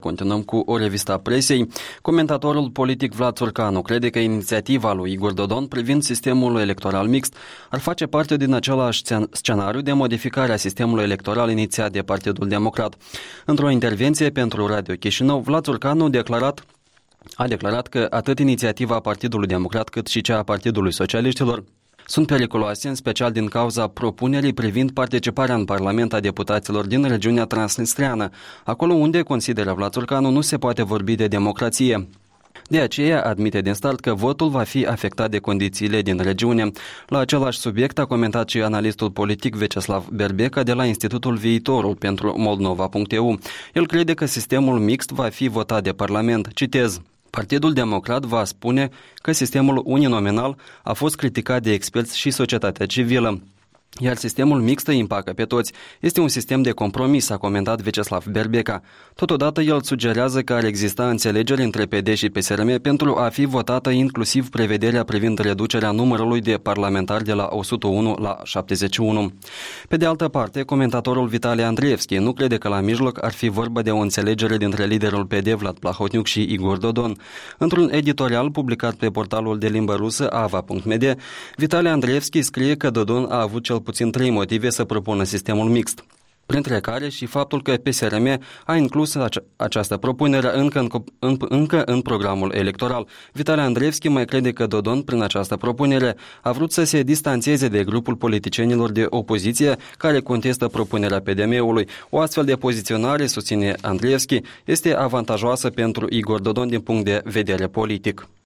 Continuăm cu o revistă a presei. Comentatorul politic Vlad Țurcanu crede că inițiativa lui Igor Dodon privind sistemul electoral mixt ar face parte din același scenariu de modificare a sistemului electoral inițiat de Partidul Democrat. Într-o intervenție pentru Radio Chișinău, Vlad Țurcanu a declarat că atât inițiativa Partidului Democrat cât și cea a Partidului Socialiștilor sunt periculoase, în special din cauza propunerii privind participarea în Parlament a deputaților din regiunea transnistreană, acolo unde, consideră Vlad Țurcanu, nu se poate vorbi de democrație. De aceea admite din start că votul va fi afectat de condițiile din regiune. La același subiect a comentat și analistul politic Vyacheslav Berbeca de la Institutul Viitorul pentru Moldova.eu. El crede că sistemul mixt va fi votat de Parlament. Citez: Partidul Democrat va spune că sistemul uninominal a fost criticat de experți și societatea civilă, iar sistemul mixt îi împacă pe toți. Este un sistem de compromis, a comentat Vyacheslav Berbeca. Totodată el sugerează că ar exista înțelegeri între PD și PSRM pentru a fi votată inclusiv prevederea privind reducerea numărului de parlamentari de la 101 la 71. Pe de altă parte, comentatorul Vitali Andreevski nu crede că la mijloc ar fi vorba de o înțelegere dintre liderul PD Vlad Plahotniuc și Igor Dodon. Într-un editorial publicat pe portalul de limbă rusă ava.md, Vitali Andreevski scrie că Dodon a avut cel puțin 3 motive să propună sistemul mixt, printre care și faptul că PSRM a inclus această propunere încă în programul electoral. Vitali Andreevski mai crede că Dodon, prin această propunere, a vrut să se distanțieze de grupul politicienilor de opoziție care contestă propunerea PDM-ului. O astfel de poziționare, susține Andreevski, este avantajoasă pentru Igor Dodon din punct de vedere politic.